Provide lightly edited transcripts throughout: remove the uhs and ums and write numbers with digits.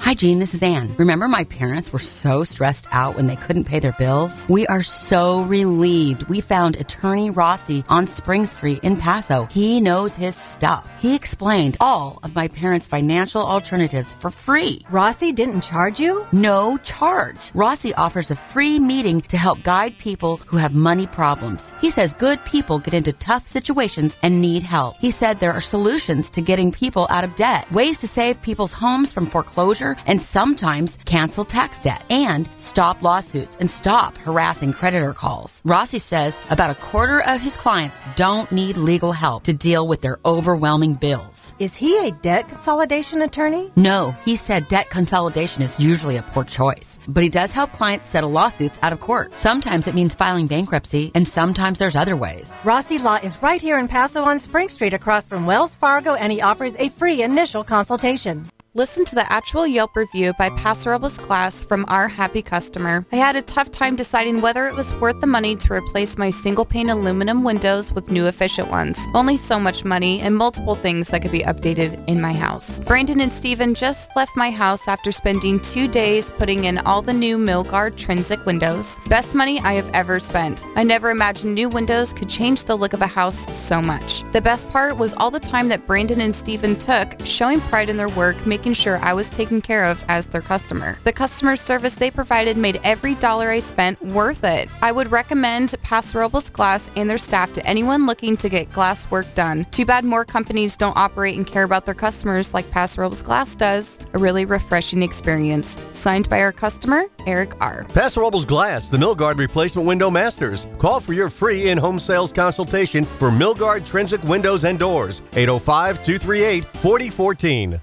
Hi, Jean. This is Ann. Remember my parents were so stressed out when they couldn't pay their bills? We are so relieved. We found attorney Rossi on Spring Street in Paso. He knows his stuff. He explained all of my parents' financial alternatives for free. Rossi didn't charge you? No charge. Rossi offers a free meeting to help guide people who have money problems. He says good people get into tough situations and need help. He said there are solutions to getting people out of debt, ways to save people's homes from foreclosure, and sometimes cancel tax debt, and stop lawsuits and stop harassing creditor calls. Rossi says about a quarter of his clients don't need legal help to deal with their overwhelming bills. Is he a debt consolidation attorney? No, he said debt consolidation is usually a poor choice, but he does help clients settle lawsuits out of court. Sometimes it means filing bankruptcy, and sometimes there's other ways. Rossi Law is right here in Paso on Spring Street across from Wells Fargo, and he offers a free initial consultation. Listen to the actual Yelp review by Paso Robles Glass from our happy customer. I had a tough time deciding whether it was worth the money to replace my single-pane aluminum windows with new efficient ones. Only so much money and multiple things that could be updated in my house. Brandon and Steven just left my house after spending 2 days putting in all the new Milgard Trinzik windows. Best money I have ever spent. I never imagined new windows could change the look of a house so much. The best part was all the time that Brandon and Steven took showing pride in their work, making sure I was taken care of as their customer. The customer service they provided made every dollar I spent worth it. I would recommend Paso Robles Glass and their staff to anyone looking to get glass work done. Too bad more companies don't operate and care about their customers like Paso Robles Glass does. A really refreshing experience. Signed by our customer, Eric R. Paso Robles Glass, the Milgard Replacement Window Masters. Call for your free in-home sales consultation for Milgard Trinzik Windows and Doors. 805-238-4014.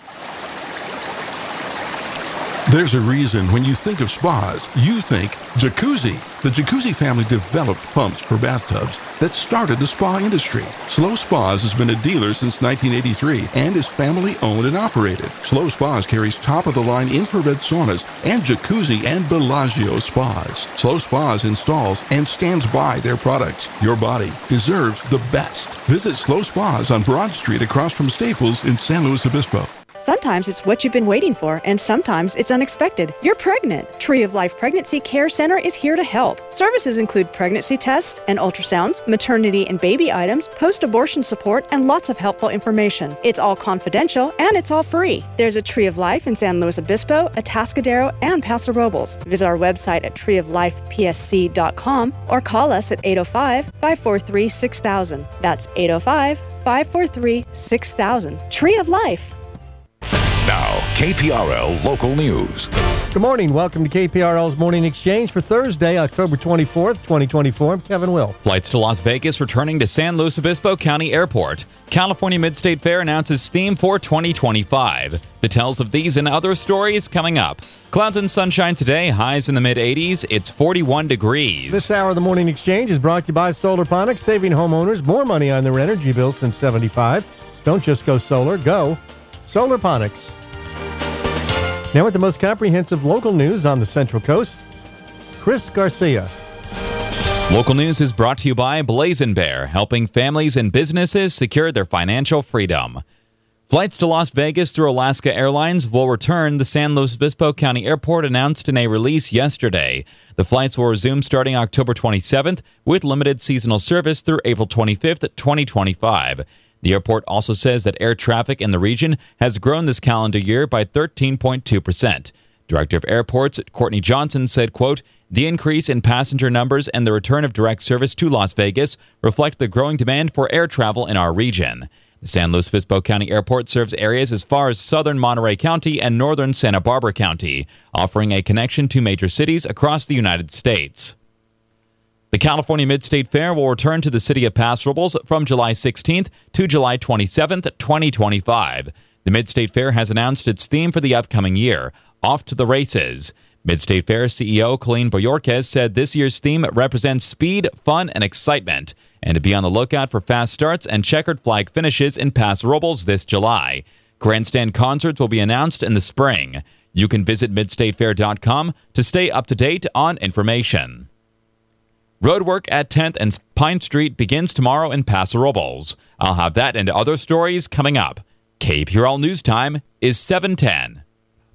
There's a reason when you think of spas, you think Jacuzzi. The Jacuzzi family developed pumps for bathtubs that started the spa industry. Slow Spas has been a dealer since 1983 and is family owned and operated. Slow Spas carries top-of-the-line infrared saunas and Jacuzzi and Bellagio spas. Slow Spas installs and stands by their products. Your body deserves the best. Visit Slow Spas on Broad Street across from Staples in San Luis Obispo. Sometimes it's what you've been waiting for, and sometimes it's unexpected. You're pregnant. Tree of Life Pregnancy Care Center is here to help. Services include pregnancy tests and ultrasounds, maternity and baby items, post-abortion support, and lots of helpful information. It's all confidential, and it's all free. There's a Tree of Life in San Luis Obispo, Atascadero, and Paso Robles. Visit our website at treeoflifepsc.com or call us at 805-543-6000. That's 805-543-6000. Tree of Life. Now, KPRL Local News. Good morning. Welcome to KPRL's Morning Exchange for Thursday, October 24th, 2024. I'm Kevin Will. Flights to Las Vegas returning to San Luis Obispo County Airport. California Mid-State Fair announces theme for 2025. Details of these and other stories coming up. Clouds and sunshine today, highs in the mid-80s. It's 41 degrees. This hour of the Morning Exchange is brought to you by Solarponics, saving homeowners more money on their energy bills since 75. Don't just go solar, go Solarponics. Now with the most comprehensive local news on the Central Coast, Chris Garcia. Local news is brought to you by Blazin' Bear, helping families and businesses secure their financial freedom. Flights to Las Vegas through Alaska Airlines will return, the San Luis Obispo County Airport announced in a release yesterday. The flights will resume starting October 27th with limited seasonal service through April 25th, 2025. The airport also says that air traffic in the region has grown this calendar year by 13.2%. Director of Airports Courtney Johnson said, quote, "The increase in passenger numbers and the return of direct service to Las Vegas reflect the growing demand for air travel in our region." The San Luis Obispo County Airport serves areas as far as southern Monterey County and northern Santa Barbara County, offering a connection to major cities across the United States. The California Mid-State Fair will return to the city of Paso Robles from July 16th to July 27th, 2025. The Mid-State Fair has announced its theme for the upcoming year, Off to the Races. Mid-State Fair CEO Colleen Boyorquez said this year's theme represents speed, fun, and excitement, and to be on the lookout for fast starts and checkered flag finishes in Paso Robles this July. Grandstand concerts will be announced in the spring. You can visit midstatefair.com to stay up to date on information. Roadwork at 10th and Pine Street begins tomorrow in Paso Robles. I'll have that and other stories coming up. KPRL News Time is 7:10.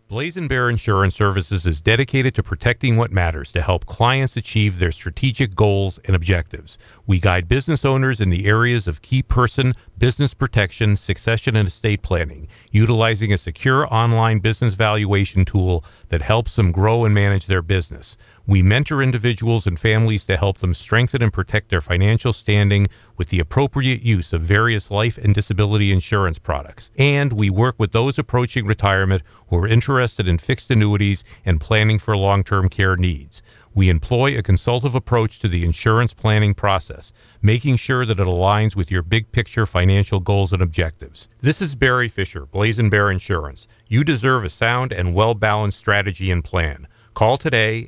Blazing Bear Insurance Services is dedicated to protecting what matters to help clients achieve their strategic goals and objectives. We guide business owners in the areas of key person, business protection, succession, and estate planning, utilizing a secure online business valuation tool that helps them grow and manage their business. We mentor individuals and families to help them strengthen and protect their financial standing with the appropriate use of various life and disability insurance products. And we work with those approaching retirement who are interested in fixed annuities and planning for long-term care needs. We employ a consultative approach to the insurance planning process, making sure that it aligns with your big picture financial goals and objectives. This is Barry Fisher, Blazing Bear Insurance. You deserve a sound and well-balanced strategy and plan. Call today,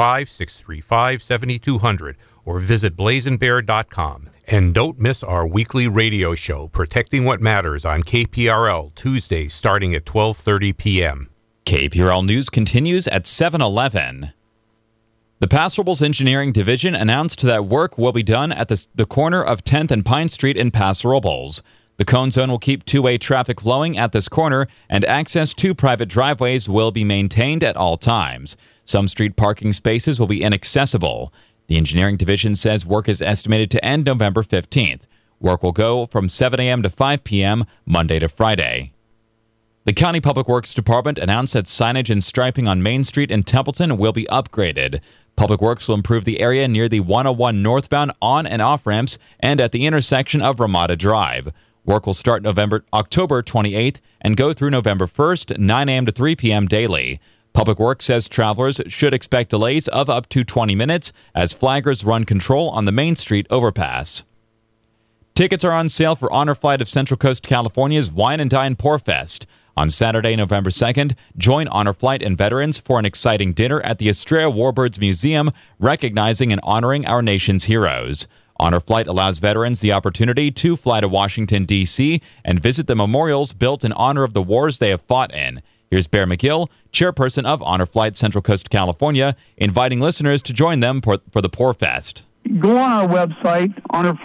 805-635-7200, or visit blazingbear.com. And don't miss our weekly radio show, Protecting What Matters, on KPRL, Tuesdays starting at 12:30 p.m. KPRL News continues at 7:11. The Paso Robles Engineering Division announced that work will be done at the corner of 10th and Pine Street in Paso Robles. The cone zone will keep two-way traffic flowing at this corner, and access to private driveways will be maintained at all times. Some street parking spaces will be inaccessible. The Engineering Division says work is estimated to end November 15th. Work will go from 7 a.m. to 5 p.m., Monday to Friday. The County Public Works Department announced that signage and striping on Main Street in Templeton will be upgraded. Public Works will improve the area near the 101 northbound on- and off-ramps and at the intersection of Ramada Drive. Work will start October 28th and go through November 1st, 9 a.m. to 3 p.m. daily. Public Works says travelers should expect delays of up to 20 minutes as flaggers run control on the Main Street overpass. Tickets are on sale for Honor Flight of Central Coast California's Wine and Dine Pour Fest. On Saturday, November 2nd, join Honor Flight and veterans for an exciting dinner at the Estrella Warbirds Museum, recognizing and honoring our nation's heroes. Honor Flight allows veterans the opportunity to fly to Washington, D.C. and visit the memorials built in honor of the wars they have fought in. Here's Bear McGill, chairperson of Honor Flight Central Coast California, inviting listeners to join them for the Pour Fest. Go on our website,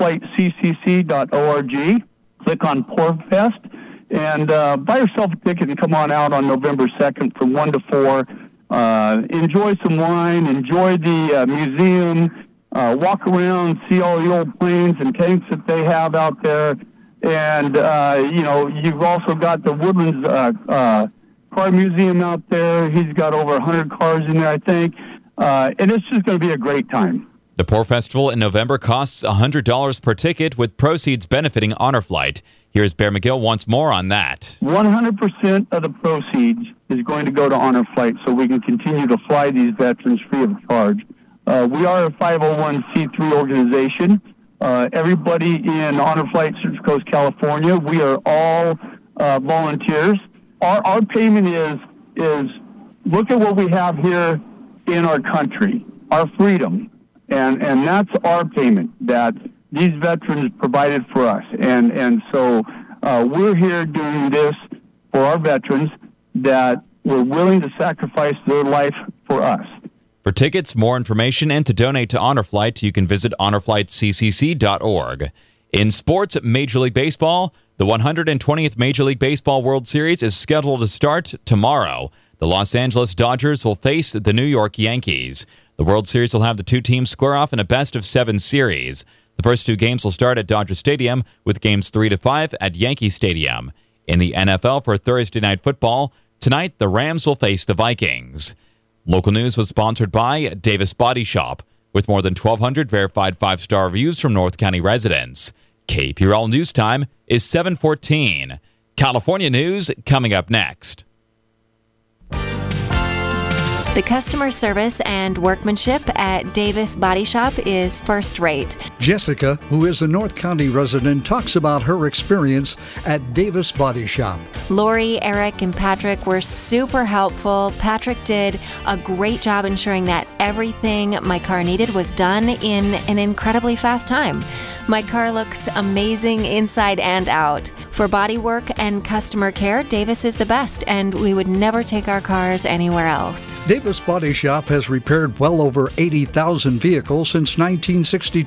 honorflightccc.org, click on Pour Fest, and buy yourself a ticket and come on out on November 2nd from 1 to 4. Enjoy some wine, enjoy the museum, walk around, see all the old planes and tanks that they have out there. And, you've also got the Woodlands Car Museum out there. He's got over 100 cars in there, I think. And it's just going to be a great time. The Pour Festival in November costs $100 per ticket, with proceeds benefiting Honor Flight. Here's Bear McGill once more on that. 100% of the proceeds is going to go to Honor Flight so we can continue to fly these veterans free of charge. We are a 501c3 organization. Everybody in Honor Flight Central Coast California, we are all volunteers. Our payment is look at what we have here in our country, our freedom. And that's our payment that these veterans provided for us. And so we're here doing this for our veterans that were willing to sacrifice their life for us. For tickets, more information, and to donate to Honor Flight, you can visit honorflightccc.org. In sports, Major League Baseball, the 120th Major League Baseball World Series is scheduled to start tomorrow. The Los Angeles Dodgers will face the New York Yankees. The World Series will have the two teams square off in a best-of-7 series. The first two games will start at Dodger Stadium, with games 3 to 5 at Yankee Stadium. In the NFL for Thursday Night Football, tonight the Rams will face the Vikings. Local news was sponsored by Davis Body Shop, with more than 1,200 verified 5-star reviews from North County residents. KPRL News Time is 7:14. California news coming up next. The customer service and workmanship at Davis Body Shop is first rate. Jessica, who is a North County resident, talks about her experience at Davis Body Shop. Lori, Eric, and Patrick were super helpful. Patrick did a great job ensuring that everything my car needed was done in an incredibly fast time. My car looks amazing inside and out. For body work and customer care, Davis is the best, and we would never take our cars anywhere else. Davis Body Shop has repaired well over 80,000 vehicles since 1962.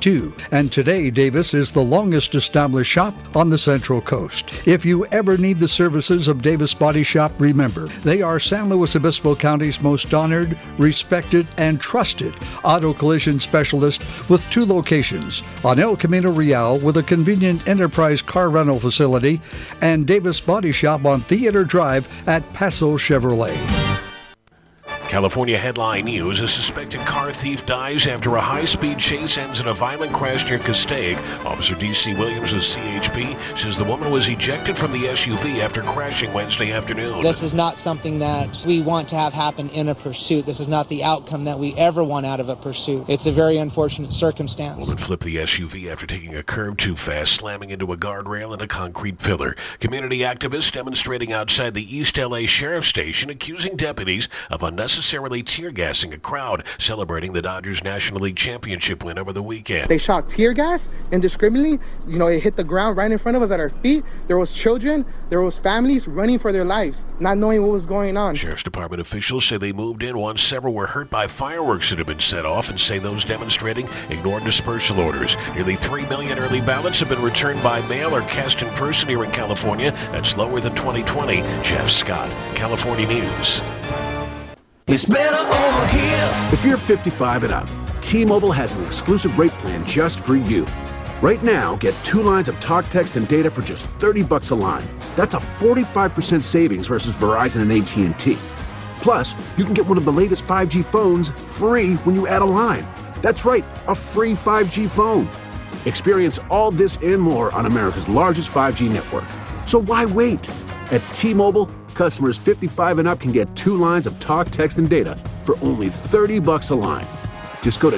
And today, Davis is the longest established shop on the Central Coast. If you ever need the services of Davis Body Shop, remember, they are San Luis Obispo County's most honored, respected, and trusted auto collision specialist with 2 locations on El Camino Real with a convenient enterprise car rental facility and Davis Body Shop on Theater Drive at Paso Chevrolet. California headline news: a suspected car thief dies after a high-speed chase ends in a violent crash near Castaic. Officer D.C. Williams of CHP says the woman was ejected from the SUV after crashing Wednesday afternoon. This is not something that we want to have happen in a pursuit. This is not the outcome that we ever want out of a pursuit. It's a very unfortunate circumstance. Woman flipped the SUV after taking a curve too fast, slamming into a guardrail and a concrete pillar. Community activists demonstrating outside the East L.A. Sheriff's Station accusing deputies of unnecessarily tear gassing a crowd celebrating the Dodgers National League Championship win over the weekend. They shot tear gas indiscriminately. It hit the ground right in front of us at our feet. There was children, there was families running for their lives, not knowing what was going on. Sheriff's Department officials say they moved in once several were hurt by fireworks that had been set off and say those demonstrating ignored dispersal orders. Nearly 3 million early ballots have been returned by mail or cast in person here in California. That's lower than 2020. Jeff Scott, California News. It's better over here. If you're 55 and up, T-Mobile has an exclusive rate plan just for you. Right now, get 2 lines of talk, text, and data for just $30 a line. That's a 45% savings versus Verizon and AT&T. Plus, you can get one of the latest 5G phones free when you add a line. That's right, a free 5G phone. Experience all this and more on America's largest 5G network. So why wait? At T-Mobile, customers 55 and up can get 2 lines of talk, text, and data for only $30 a line. Just go to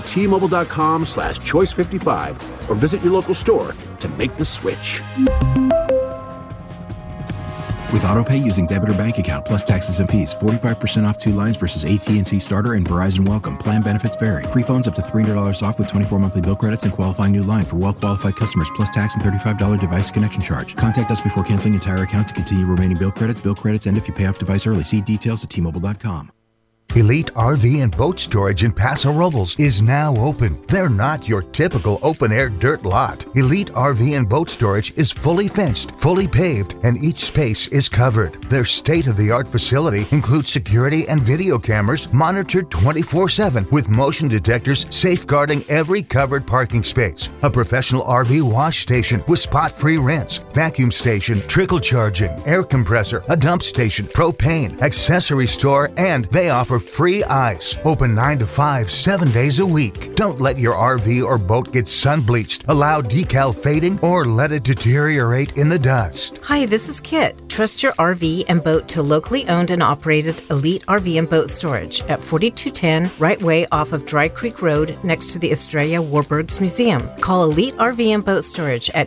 T-Mobile.com/choice55 or visit your local store to make the switch. With AutoPay using debit or bank account plus taxes and fees, 45% off 2 lines versus AT&T Starter and Verizon Welcome. Plan benefits vary. Free phones up to $300 off with 24 monthly bill credits and qualifying new line for well-qualified customers plus tax and $35 device connection charge. Contact us before canceling entire account to continue remaining bill credits. Bill credits end if you pay off device early. See details at T-Mobile.com. Elite RV and Boat Storage in Paso Robles is now open. They're not your typical open-air dirt lot. Elite RV and Boat Storage is fully fenced, fully paved, and each space is covered. Their state-of-the-art facility includes security and video cameras monitored 24/7 with motion detectors safeguarding every covered parking space. A professional RV wash station with spot-free rinse, vacuum station, trickle charging, air compressor, a dump station, propane, accessory store, and they offer free ice. Open 9 to 5, 7 days a week. Don't let your RV or boat get sun bleached, allow decal fading, or let it deteriorate in the dust. Hi, this is Kit. Trust your RV and boat to locally owned and operated Elite RV and Boat Storage at 4210 Right Way off of Dry Creek Road next to the Estrella Warburgs Museum. Call Elite RV and Boat Storage at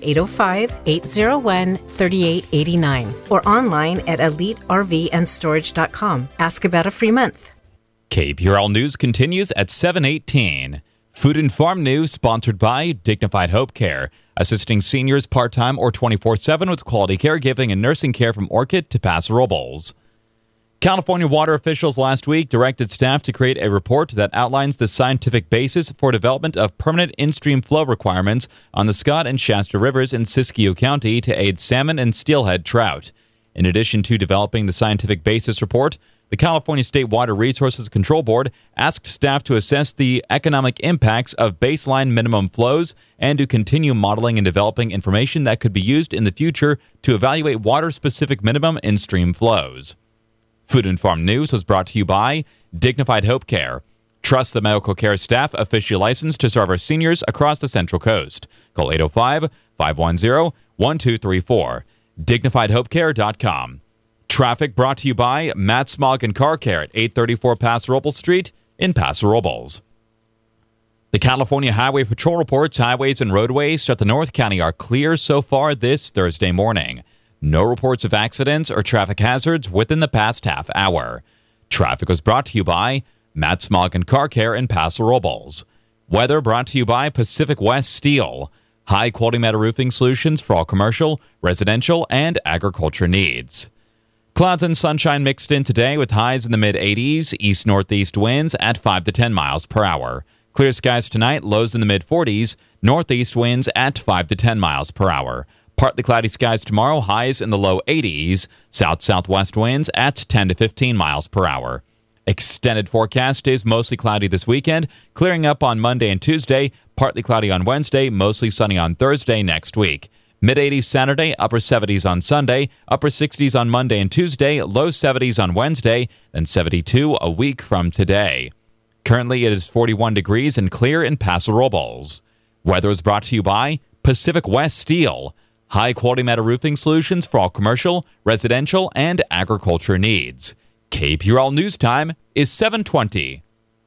805-801-3889 or online at elitervandStorage.com. Ask about a free month. KPRL News continues at 7:18. Food and Farm News sponsored by Dignified Hope Care, assisting seniors part-time or 24/7 with quality caregiving and nursing care from Orchid to Paso Robles. California water officials last week directed staff to create a report that outlines the scientific basis for development of permanent in-stream flow requirements on the Scott and Shasta rivers in Siskiyou County to aid salmon and steelhead trout. In addition to developing the scientific basis report, the California State Water Resources Control Board asked staff to assess the economic impacts of baseline minimum flows and to continue modeling and developing information that could be used in the future to evaluate water-specific minimum in-stream flows. Food and Farm News was brought to you by Dignified Hope Care. Trust the medical care staff officially licensed to serve our seniors across the Central Coast. Call 805-510-1234. DignifiedHopeCare.com. Traffic brought to you by Matt Smog and Car Care at 834 Paso Robles Street in Paso Robles. The California Highway Patrol reports highways and roadways throughout the North County are clear so far this Thursday morning. No reports of accidents or traffic hazards within the past half hour. Traffic was brought to you by Matt Smog and Car Care in Paso Robles. Weather brought to you by Pacific West Steel. High-quality metal roofing solutions for all commercial, residential, and agriculture needs. Clouds and sunshine mixed in today with highs in the mid-80s, east-northeast winds at 5 to 10 miles per hour. Clear skies tonight, lows in the mid-40s, northeast winds at 5 to 10 miles per hour. Partly cloudy skies tomorrow, highs in the low 80s, south-southwest winds at 10 to 15 miles per hour. Extended forecast is mostly cloudy this weekend, clearing up on Monday and Tuesday, partly cloudy on Wednesday, mostly sunny on Thursday next week. Mid-80s Saturday, upper 70s on Sunday, upper 60s on Monday and Tuesday, low 70s on Wednesday, then 72 a week from today. Currently, it is 41 degrees and clear in Paso Robles. Weather is brought to you by Pacific West Steel. High-quality metal roofing solutions for all commercial, residential, and agriculture needs. KPRL News Time is 7:20.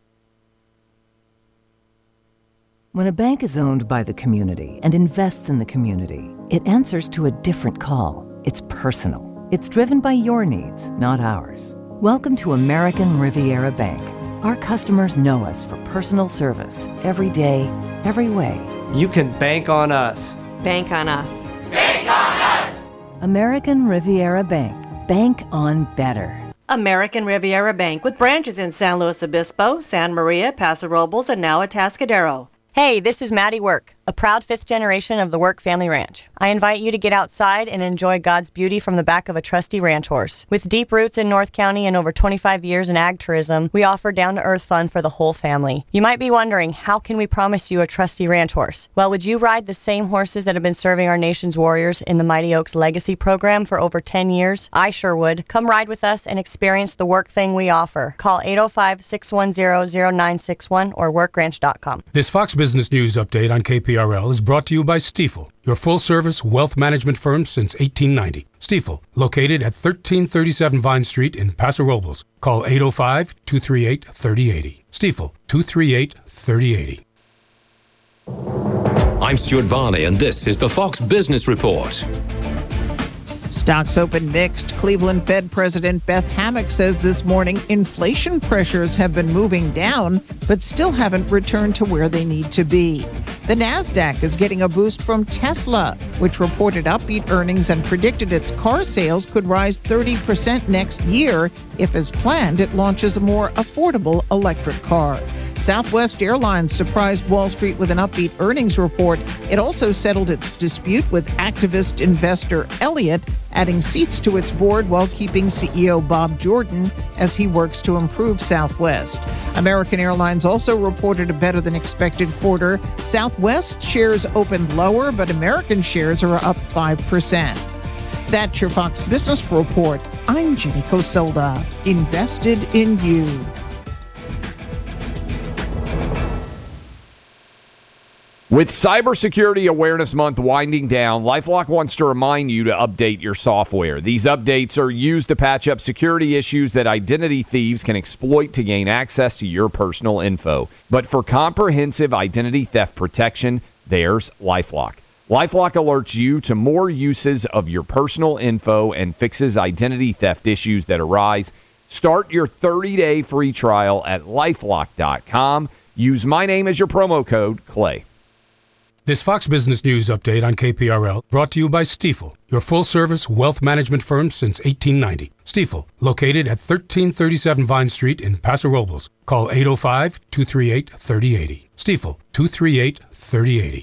When a bank is owned by the community and invests in the community, it answers to a different call. It's personal. It's driven by your needs, not ours. Welcome to American Riviera Bank. Our customers know us for personal service every day, every way. You can bank on us. Bank on us. Bank on us! American Riviera Bank. Bank on better. American Riviera Bank with branches in San Luis Obispo, San Maria, Paso Robles, and now Atascadero. Hey, this is Maddie Work, a proud fifth generation of the Work family ranch. I invite you to get outside and enjoy God's beauty from the back of a trusty ranch horse. With deep roots in North County and over 25 years in ag tourism, we offer down-to-earth fun for the whole family. You might be wondering, how can we promise you a trusty ranch horse? Well, would you ride the same horses that have been serving our nation's warriors in the Mighty Oaks Legacy program for over 10 years? I sure would. Come ride with us and experience the Work thing we offer. Call 805-610-0961 or workranch.com. This Fox Business News update on KPRL is brought to you by Stifel, your full-service wealth management firm since 1890. Stifel, located at 1337 Vine Street in Paso Robles. Call 805-238-3080. Stifel, 238-3080. I'm Stuart Varney, and this is the Fox Business Report. Stocks open mixed. Cleveland Fed President Beth Hammack says this morning inflation pressures have been moving down, but still haven't returned to where they need to be. The Nasdaq is getting a boost from Tesla, which reported upbeat earnings and predicted its car sales could rise 30% next year if, as planned, it launches a more affordable electric car. Southwest Airlines surprised Wall Street with an upbeat earnings report. It also settled its dispute with activist investor Elliott, adding seats to its board while keeping CEO Bob Jordan as he works to improve Southwest. American Airlines also reported a better-than-expected quarter. Southwest shares opened lower, but American shares are up 5%. That's your Fox Business Report. I'm Jenny Cosolda. Invested in you. With Cybersecurity Awareness Month winding down, LifeLock wants to remind you to update your software. These updates are used to patch up security issues that identity thieves can exploit to gain access to your personal info. But for comprehensive identity theft protection, there's LifeLock. LifeLock alerts you to more uses of your personal info and fixes identity theft issues that arise. Start your 30-day free trial at LifeLock.com. Use my name as your promo code, Clay. This Fox Business News update on KPRL brought to you by Stifel, your full-service wealth management firm since 1890. Stifel, located at 1337 Vine Street in Paso Robles. Call 805-238-3080. Stifel, 238-3080.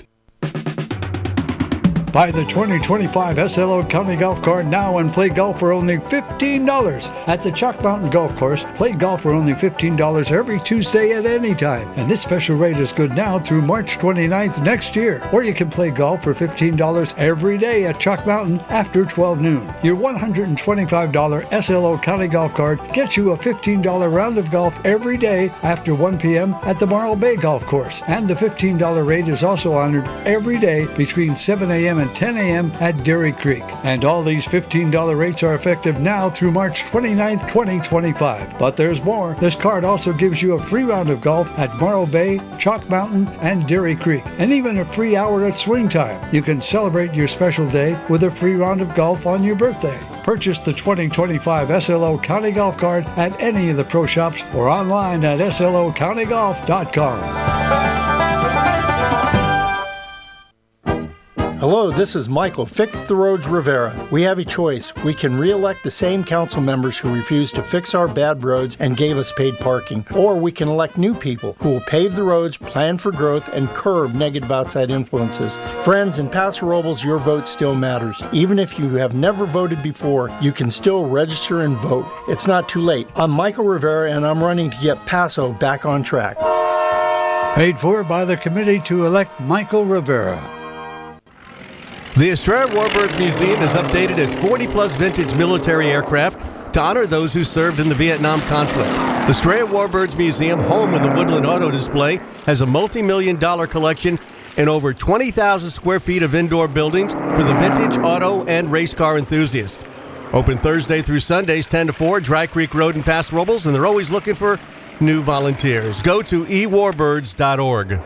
Buy the 2025 SLO County Golf Cart now and play golf for only $15 at the Chalk Mountain Golf Course. Play golf for only $15 every Tuesday at any time. And this special rate is good now through March 29th next year. Or you can play golf for $15 every day at Chalk Mountain after 12 noon. Your $125 SLO County Golf Cart gets you a $15 round of golf every day after 1 p.m. at the Morro Bay Golf Course. And the $15 rate is also honored every day between 7 a.m. and 10 a.m. at Dairy Creek. And all these $15 rates are effective now through March 29th, 2025. But there's more. This card also gives you a free round of golf at Morro Bay, Chalk Mountain, and Dairy Creek, and even a free hour at swing time. You can celebrate your special day with a free round of golf on your birthday. Purchase the 2025 SLO County Golf Card at any of the pro shops or online at slocountygolf.com. Hello, this is Michael, Fix the Roads Rivera. We have a choice. We can re-elect the same council members who refused to fix our bad roads and gave us paid parking. Or we can elect new people who will pave the roads, plan for growth, and curb negative outside influences. Friends, in Paso Robles, your vote still matters. Even if you have never voted before, you can still register and vote. It's not too late. I'm Michael Rivera, and I'm running to get Paso back on track. Paid for by the committee to elect Michael Rivera. The Estrella Warbirds Museum has updated its 40-plus vintage military aircraft to honor those who served in the Vietnam conflict. The Estrella Warbirds Museum, home of the Woodland Auto Display, has a multi-million-dollar collection and over 20,000 square feet of indoor buildings for the vintage, auto, and race car enthusiasts. Open Thursday through Sundays, 10 to 4, Dry Creek Road in Paso Robles, and they're always looking for new volunteers. Go to ewarbirds.org.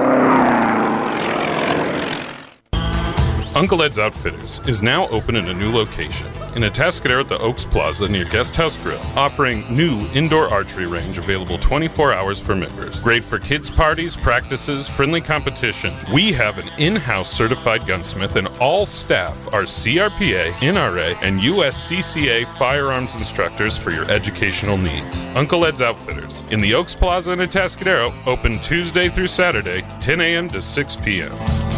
Uncle Ed's Outfitters is now open in a new location in Atascadero at the Oaks Plaza near Guest House Grill, offering new indoor archery range available 24 hours for members. Great for kids' parties, practices, friendly competition. We have an in-house certified gunsmith, and all staff are CRPA, NRA, and USCCA firearms instructors for your educational needs. Uncle Ed's Outfitters in the Oaks Plaza in Atascadero, open Tuesday through Saturday, 10 a.m. to 6 p.m.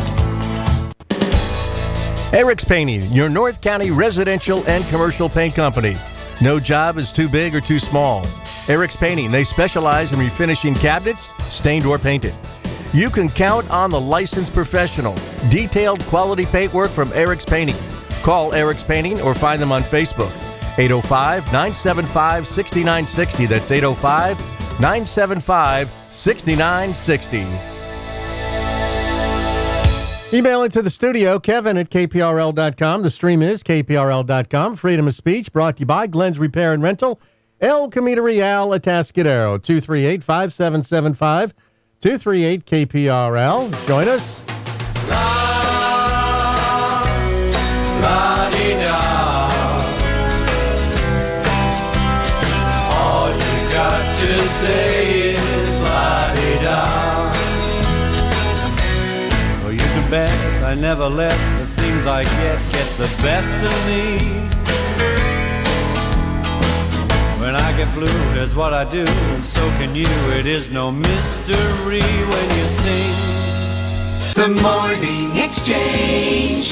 Eric's Painting, your North County residential and commercial paint company. No job is too big or too small. Eric's Painting, they specialize in refinishing cabinets, stained or painted. You can count on the licensed professional. Detailed quality paint work from Eric's Painting. Call Eric's Painting or find them on Facebook. 805-975-6960. That's 805-975-6960. Email into the studio, Kevin at KPRL.com. The stream is KPRL.com. Freedom of Speech brought to you by Glenn's Repair and Rental, El Camino Real, Atascadero, 238-5775, 238-KPRL. Join us. La-di-da. All you got to say is la-di-da. Bet I never let the things I get the best of me. When I get blue, here's what I do, and so can you. It is no mystery when you sing. The Morning Exchange,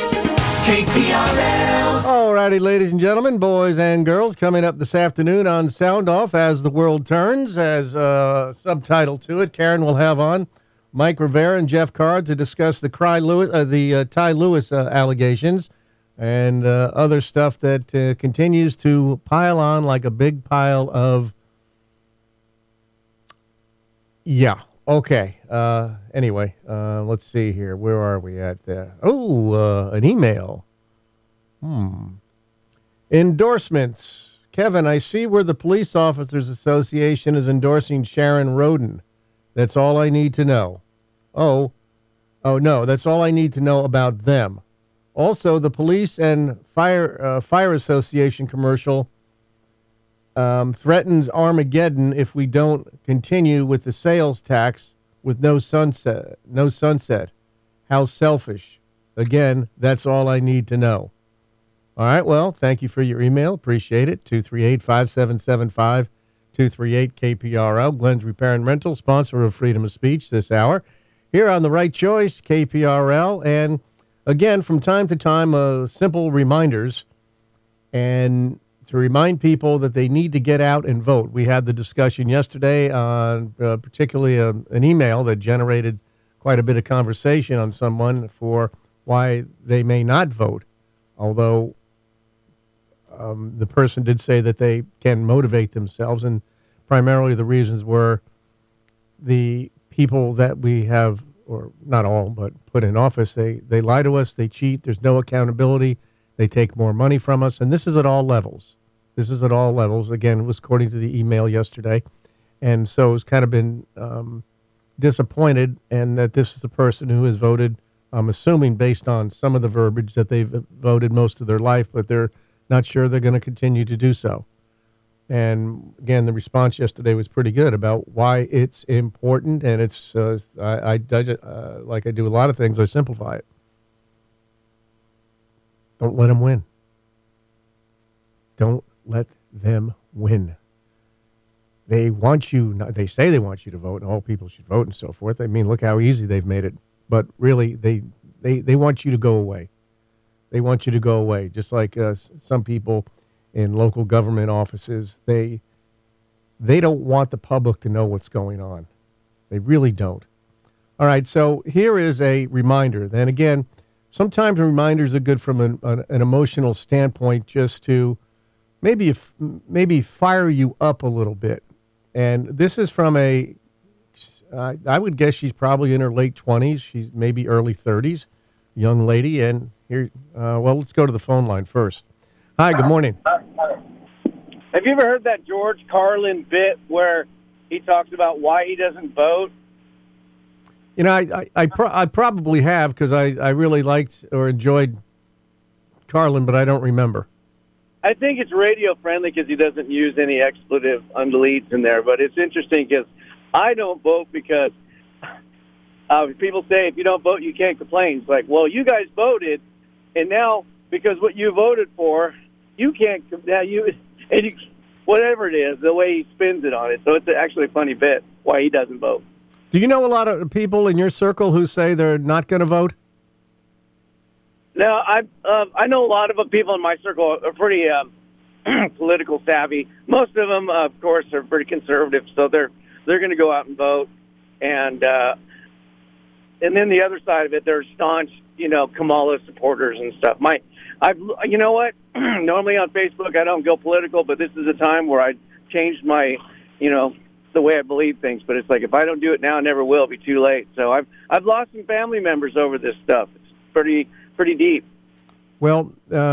KPRL. Alrighty, ladies and gentlemen, boys and girls, coming up this afternoon on Sound Off As the World Turns, as a subtitle to it, Karen will have on Mike Rivera and Jeff Card to discuss the Ty Lewis allegations and other stuff that continues to pile on like a big pile of... Yeah, okay. Anyway, let's see here. Where are we at there? Oh, an email. Endorsements. Kevin, I see where the Police Officers Association is endorsing Sharon Roden. That's all I need to know. Oh no, that's all I need to know about them. Also, the Police and Fire Association commercial threatens Armageddon if we don't continue with the sales tax with no sunset. No sunset. How selfish. Again, that's all I need to know. All right, well, thank you for your email. Appreciate it. 238-5775, 238-KPRL. Glenn's Repair and Rental, sponsor of Freedom of Speech this hour. Here on The Right Choice, KPRL. And again, from time to time, simple reminders and to remind people that they need to get out and vote. We had the discussion yesterday on particularly an email that generated quite a bit of conversation on someone for why they may not vote, although the person did say that they can motivate themselves, and primarily the reasons were the people that we have, or not all, but put in office, they lie to us, they cheat, there's no accountability, they take more money from us, and this is at all levels. This is at all levels. Again, it was according to the email yesterday, and so it's kind of been disappointed, and that this is the person who has voted, I'm assuming based on some of the verbiage, that they've voted most of their life, but they're not sure they're going to continue to do so. And again, the response yesterday was pretty good about why it's important, and it's I like I do a lot of things, I simplify it. Don't let them win. Don't let them win. They want you. They say they want you to vote, and all people should vote, and so forth. I mean, look how easy they've made it. But really, they want you to go away. They want you to go away. Just like some people in local government offices, they don't want the public to know what's going on. They really don't. All right. So here is a reminder. Then again, sometimes reminders are good from an emotional standpoint, just to maybe fire you up a little bit. And this is from I would guess she's probably in her late 20s. She's maybe early 30s, young lady. And here, let's go to the phone line first. Hi, good morning. Have you ever heard that George Carlin bit where he talks about why he doesn't vote? You know, I probably have, because I really liked or enjoyed Carlin, but I don't remember. I think it's radio friendly because he doesn't use any expletive undeletes in there. But it's interesting because I don't vote because people say if you don't vote, you can't complain. It's like, well, you guys voted, and now because what you voted for, you can't. Now whatever it is, the way he spins it on it. So it's actually a funny bit why he doesn't vote. Do you know a lot of people in your circle who say they're not going to vote? No, I know a lot of people in my circle are pretty political savvy. Most of them, of course, are pretty conservative, so they're going to go out and vote. And then the other side of it, they're staunch, Kamala supporters and stuff. You know what? Normally on Facebook I don't go political, but this is a time where I changed my, the way I believe things. But it's like if I don't do it now, I never will. It'll be too late. So I've lost some family members over this stuff. It's pretty deep. Well,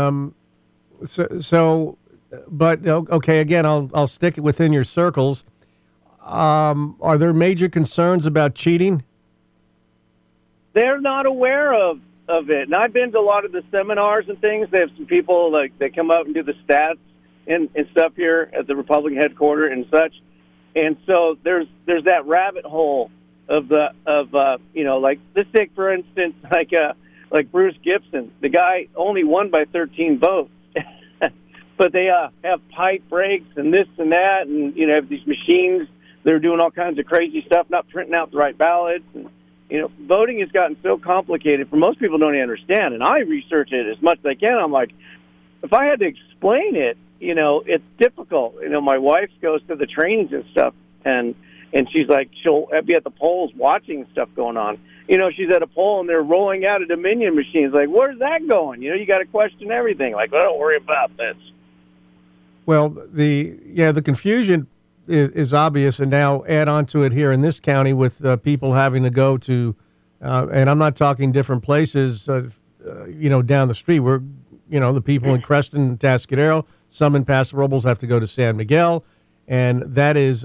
but okay. Again, I'll stick it within your circles. Are there major concerns about cheating? They're not aware of it, and I've been to a lot of the seminars and things. They have some people they come out and do the stats and stuff here at the Republican headquarters and such. And so there's that rabbit hole of let's take for instance like Bruce Gibson. The guy only won by 13 votes, but they have pipe breaks and this and that, and have these machines. They're doing all kinds of crazy stuff, not printing out the right ballots. And voting has gotten so complicated for most people don't understand. And I research it as much as I can. I'm like, if I had to explain it, it's difficult. My wife goes to the trainings and stuff, and she's like, she'll be at the polls watching stuff going on. She's at a poll and they're rolling out a Dominion machine. It's like, where's that going? You got to question everything. Like, well, don't worry about this. Well, the confusion is obvious, and now add on to it here in this county with people having to go to, and I'm not talking different places, down the street. We're, the people in Creston and Tascadero, some in Paso Robles have to go to San Miguel, and that is,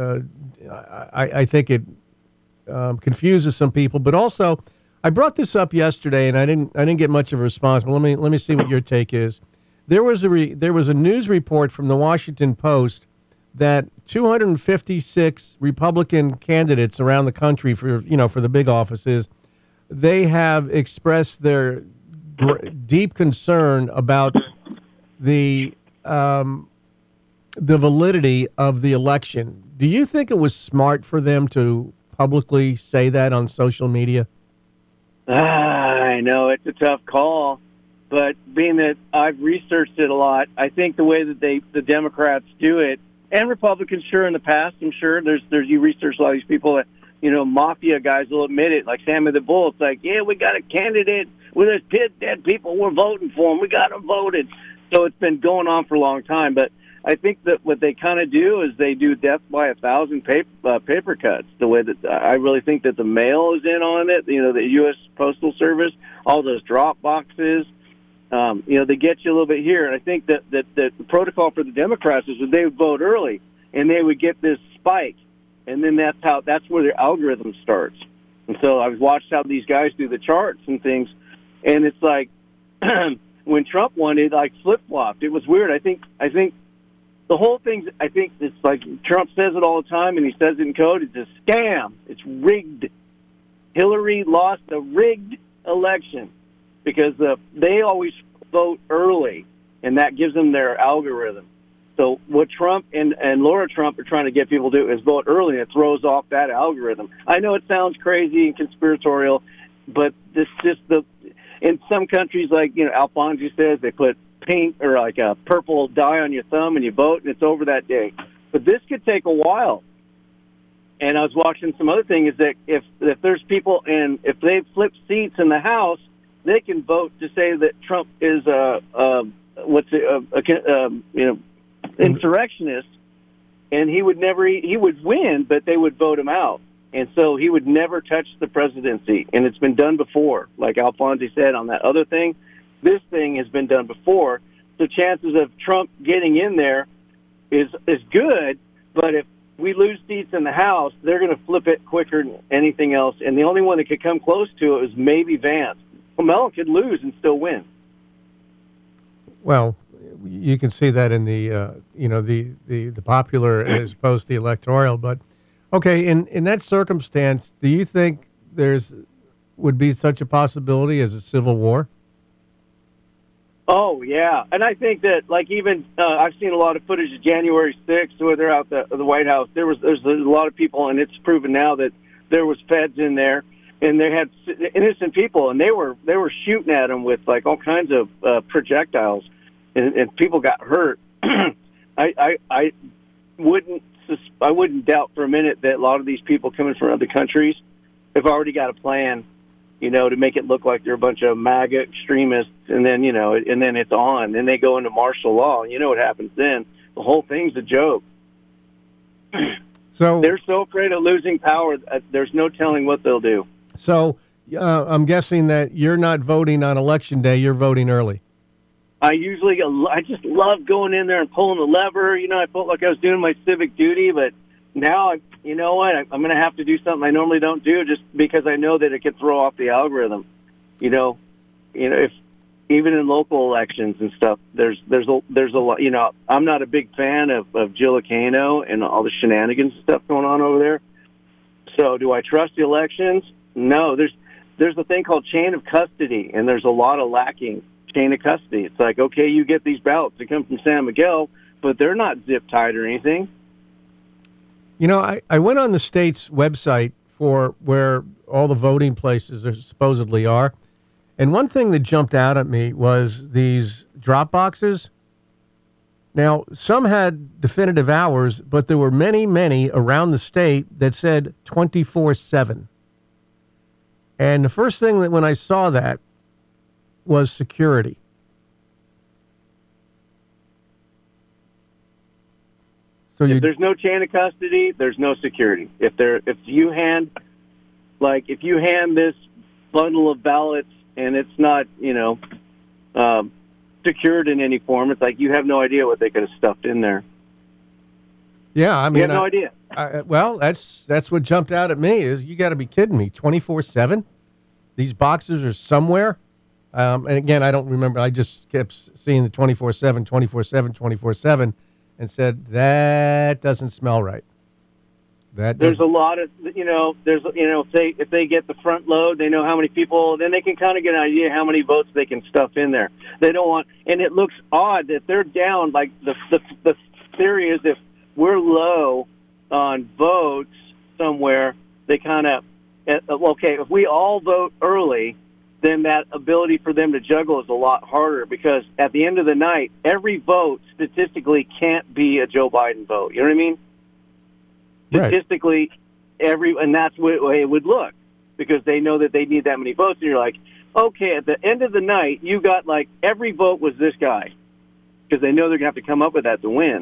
I think it confuses some people. But also, I brought this up yesterday, and I didn't get much of a response. But let me see what your take is. There was a news report from the Washington Post that 256 Republican candidates around the country for the big offices, they have expressed their deep concern about the validity of the election. Do you think it was smart for them to publicly say that on social media? I know it's a tough call, but being that I've researched it a lot, I think the way that the Democrats do it, and Republicans, sure, in the past, I'm sure there's you research a lot of these people that, mafia guys will admit it, like Sammy the Bull. It's like, yeah, we got a candidate with us dead people. We're voting for him. We got him voted. So it's been going on for a long time. But I think that what they kind of do is they do death by 1,000 paper cuts. The way that I really think that the mail is in on it. The U.S. Postal Service, all those drop boxes. They get you a little bit here, and I think that the protocol for the Democrats is that they would vote early, and they would get this spike, and then that's where their algorithm starts. And so I've watched how these guys do the charts and things, and it's like when Trump won, it like flip flopped. It was weird. I think the whole thing. I think it's like Trump says it all the time, and he says it in code. It's a scam. It's rigged. Hillary lost a rigged election. Because they always vote early, and that gives them their algorithm. So what Trump and Laura Trump are trying to get people to do is vote early, and it throws off that algorithm. I know it sounds crazy and conspiratorial, but this just in some countries, like, you know, Alfonso says, they put pink or like a purple dye on your thumb and you vote, and it's over that day. But this could take a while. And I was watching some other thing is that if there's people and if they flip seats in the House, they can vote to say that Trump is insurrectionist, and he would win, but they would vote him out. And so he would never touch the presidency. And it's been done before. Like Alfonso said on that other thing, this thing has been done before. So chances of Trump getting in there is good, but if we lose seats in the House, they're going to flip it quicker than anything else. And the only one that could come close to it was maybe Vance. Kamala could lose and still win. Well, you can see that in the popular as opposed to the electoral. But okay, in that circumstance, do you think would be such a possibility as a civil war? Oh, yeah. And I think that, like, even I've seen a lot of footage of January 6th where they're out the White House. There's a lot of people, and it's proven now that there was feds in there, and they had innocent people, and they were shooting at them with, like, all kinds of projectiles, and people got hurt. I wouldn't doubt for a minute that a lot of these people coming from other countries have already got a plan, you know, to make it look like they're a bunch of MAGA extremists, and then, you know, and then it's on. Then they go into martial law, and you know what happens then. The whole thing's a joke. So they're so afraid of losing power, there's no telling what they'll do. So I'm guessing that you're not voting on Election Day, you're voting early. I just love going in there and pulling the lever. You know, I felt like I was doing my civic duty, but now, you know what, I'm going to have to do something I normally don't do just because I know that it could throw off the algorithm. You know, if even in local elections and stuff, there's a lot. You know, I'm not a big fan of Jill Aquino and all the shenanigans and stuff going on over there. So, do I trust the elections? No. There's a thing called chain of custody, and there's a lot of lacking chain of custody. It's like, okay, you get these ballots that come from San Miguel, but they're not zip tied or anything. You know, I went on the state's website for where all the voting places supposedly are, and one thing that jumped out at me was these drop boxes. Now, some had definitive hours, but there were many, many around the state that said 24/7. And the first thing that when I saw that was security. So if there's no chain of custody, there's no security. If you hand this bundle of ballots and it's not, you know, secured in any form, it's like you have no idea what they could have stuffed in there. Yeah, I mean, you have no idea. Well, that's what jumped out at me is you got to be kidding me. 24/7, these boxes are somewhere. And again, I don't remember. I just kept seeing the 24/7, 24/7, 24/7. And said, that doesn't smell right. There's a lot of, if they get the front load, they know how many people, then they can kind of get an idea how many votes they can stuff in there. They don't want, and it looks odd that they're down, like the theory is if we're low on votes somewhere, they kind of, okay, if we all vote early, then that ability for them to juggle is a lot harder because at the end of the night, every vote statistically can't be a Joe Biden vote. You know what I mean? Right. Statistically, and that's the way it would look because they know that they need that many votes. And you're like, okay, at the end of the night, you got like every vote was this guy because they know they're going to have to come up with that to win.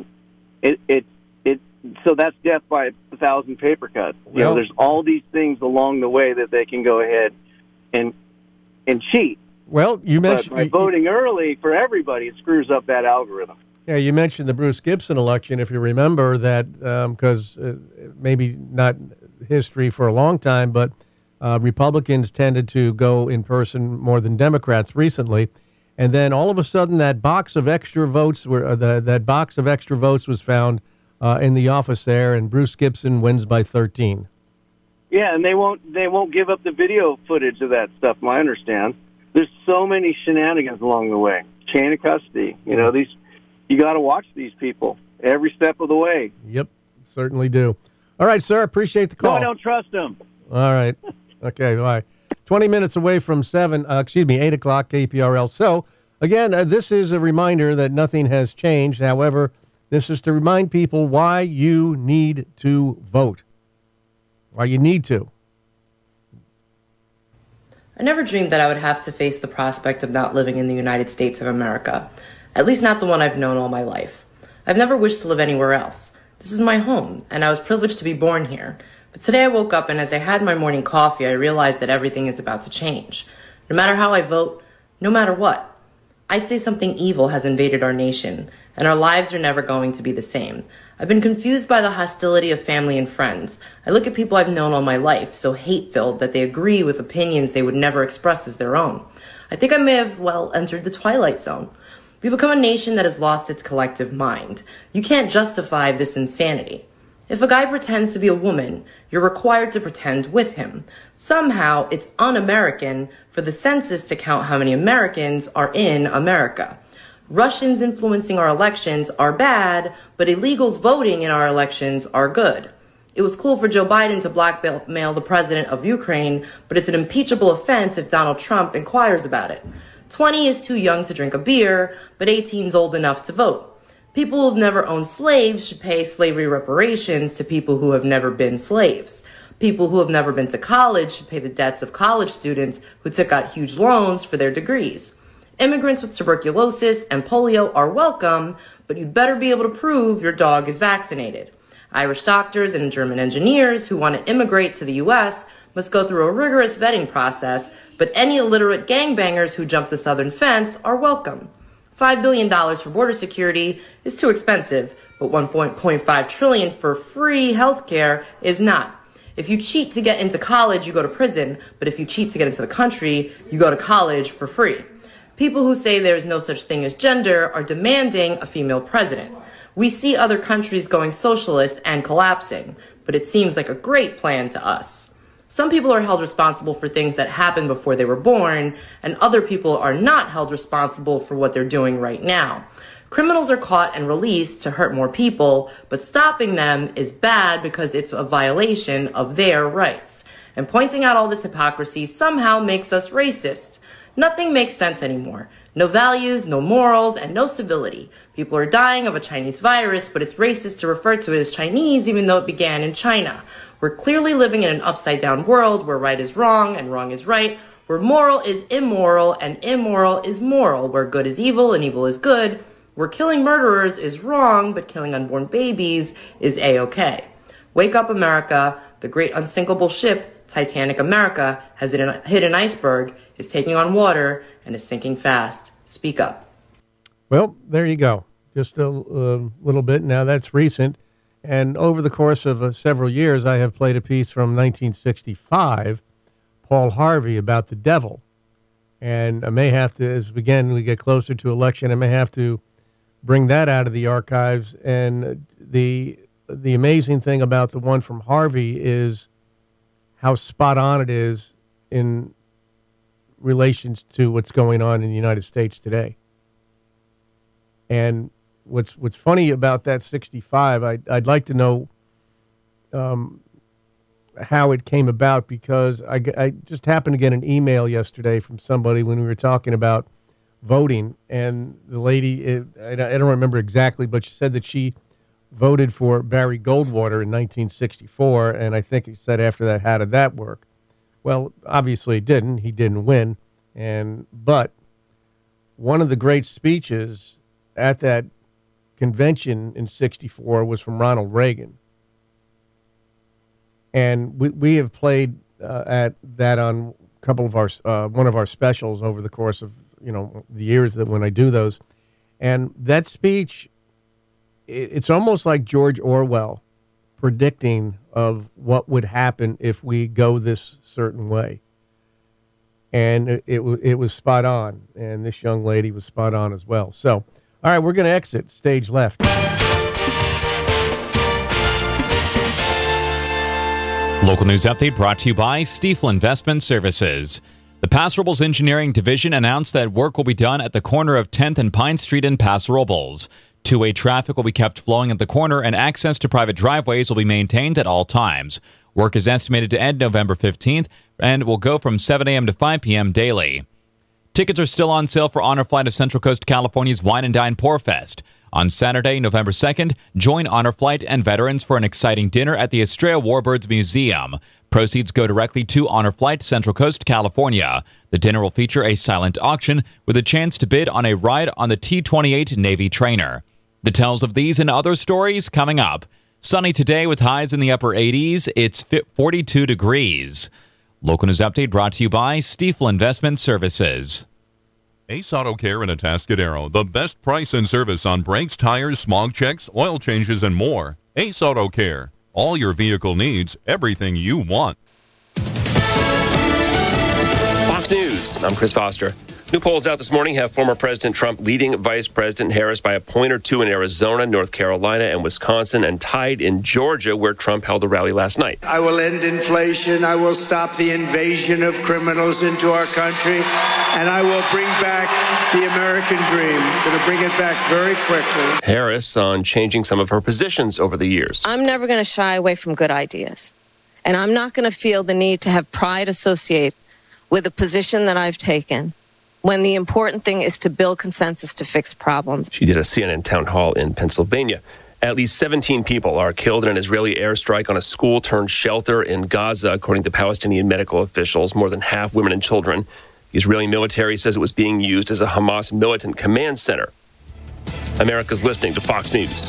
So that's death by 1,000 paper cuts. You know, there's all these things along the way that they can go ahead and cheat. Well, you mentioned by voting early for everybody, it screws up that algorithm. Yeah, you mentioned the Bruce Gibson election. If you remember that, because maybe not history for a long time, but Republicans tended to go in person more than Democrats recently, and then all of a sudden that box of extra votes was found in the office there, and Bruce Gibson wins by 13. Yeah, and they won't give up the video footage of that stuff, I understand. There's so many shenanigans along the way. chain of custody. You know, you got to watch these people every step of the way. Yep, certainly do. All right, sir, appreciate the call. No, I don't trust them. All right. Okay, bye. 20 minutes away from 8 o'clock KPRL. So, again, this is a reminder that nothing has changed. However, this is to remind people why you need to vote. Why you need to. I never dreamed that I would have to face the prospect of not living in the United States of America, at least not the one I've known all my life. I've never wished to live anywhere else. This is my home, and I was privileged to be born here. But today I woke up, and as I had my morning coffee, I realized that everything is about to change. No matter how I vote, no matter what, I say something evil has invaded our nation, and our lives are never going to be the same. I've been confused by the hostility of family and friends. I look at people I've known all my life, so hate-filled that they agree with opinions they would never express as their own. I think I may have, entered the twilight zone. We become a nation that has lost its collective mind. You can't justify this insanity. If a guy pretends to be a woman, you're required to pretend with him. Somehow, it's un-American for the census to count how many Americans are in America. Russians influencing our elections are bad, but illegals voting in our elections are good. It was cool for Joe Biden to blackmail the president of Ukraine, but it's an impeachable offense if Donald Trump inquires about it. 20 is too young to drink a beer, but 18 is old enough to vote. People who have never owned slaves should pay slavery reparations to people who have never been slaves. People who have never been to college should pay the debts of college students who took out huge loans for their degrees. Immigrants with tuberculosis and polio are welcome, but you'd better be able to prove your dog is vaccinated. Irish doctors and German engineers who want to immigrate to the U.S. must go through a rigorous vetting process, but any illiterate gangbangers who jump the southern fence are welcome. $5 billion for border security is too expensive, but $1.5 trillion for free health care is not. If you cheat to get into college, you go to prison, but if you cheat to get into the country, you go to college for free. People who say there is no such thing as gender are demanding a female president. We see other countries going socialist and collapsing, but it seems like a great plan to us. Some people are held responsible for things that happened before they were born, and other people are not held responsible for what they're doing right now. Criminals are caught and released to hurt more people, but stopping them is bad because it's a violation of their rights. And pointing out all this hypocrisy somehow makes us racist. Nothing makes sense anymore. No values, no morals, and no civility. People are dying of a Chinese virus, but it's racist to refer to it as Chinese even though it began in China. We're clearly living in an upside-down world where right is wrong and wrong is right, where moral is immoral and immoral is moral, where good is evil and evil is good, where killing murderers is wrong but killing unborn babies is A-okay. Wake up, America. The great unsinkable ship, Titanic America, has hit an iceberg, is taking on water, and is sinking fast. Speak up. Well, there you go. Just a little bit. Now, that's recent. And over the course of several years, I have played a piece from 1965, Paul Harvey, about the devil. And I may have to, as again we get closer to election, I may have to bring that out of the archives. And the amazing thing about the one from Harvey is how spot on it is in relation to what's going on in the United States today. And what's funny about that 65, I'd like to know how it came about, because I just happened to get an email yesterday from somebody when we were talking about voting, and the lady, I don't remember exactly, but she said that she voted for Barry Goldwater in 1964, and I think he said after that, how did that work? Well, obviously it didn't. He didn't win. But one of the great speeches at that convention in 64 was from Ronald Reagan. And we have played at that on a couple of our one of our specials over the course of the years that when I do those. And that speech, it's almost like George Orwell predicting of what would happen if we go this certain way. And it was spot on. And this young lady was spot on as well. So, all right, we're going to exit stage left. Local news update brought to you by Stifel Investment Services. The Paso Robles Engineering Division announced that work will be done at the corner of 10th and Pine Street in Paso Robles. Two-way traffic will be kept flowing at the corner, and access to private driveways will be maintained at all times. Work is estimated to end November 15th and will go from 7 a.m. to 5 p.m. daily. Tickets are still on sale for Honor Flight of Central Coast California's Wine and Dine Pour Fest. On Saturday, November 2nd, join Honor Flight and veterans for an exciting dinner at the Estrella Warbirds Museum. Proceeds go directly to Honor Flight Central Coast California. The dinner will feature a silent auction with a chance to bid on a ride on the T-28 Navy trainer. Details of these and other stories coming up. Sunny today with highs in the upper 80s. It's 42 degrees. Local News Update brought to you by Stiefel Investment Services. Ace Auto Care in Atascadero. The best price and service on brakes, tires, smog checks, oil changes, and more. Ace Auto Care. All your vehicle needs, everything you want. Fox News. I'm Chris Foster. New polls out this morning have former President Trump leading Vice President Harris by a point or two in Arizona, North Carolina, and Wisconsin, and tied in Georgia, where Trump held a rally last night. I will end inflation. I will stop the invasion of criminals into our country, and I will bring back the American dream. I'm going to bring it back very quickly. Harris on changing some of her positions over the years. I'm never going to shy away from good ideas, and I'm not going to feel the need to have pride associate with a position that I've taken, when the important thing is to build consensus to fix problems. She did a CNN town hall in Pennsylvania. At least 17 people are killed in an Israeli airstrike on a school-turned-shelter in Gaza, according to Palestinian medical officials, more than half women and children. The Israeli military says it was being used as a Hamas militant command center. America's listening to Fox News.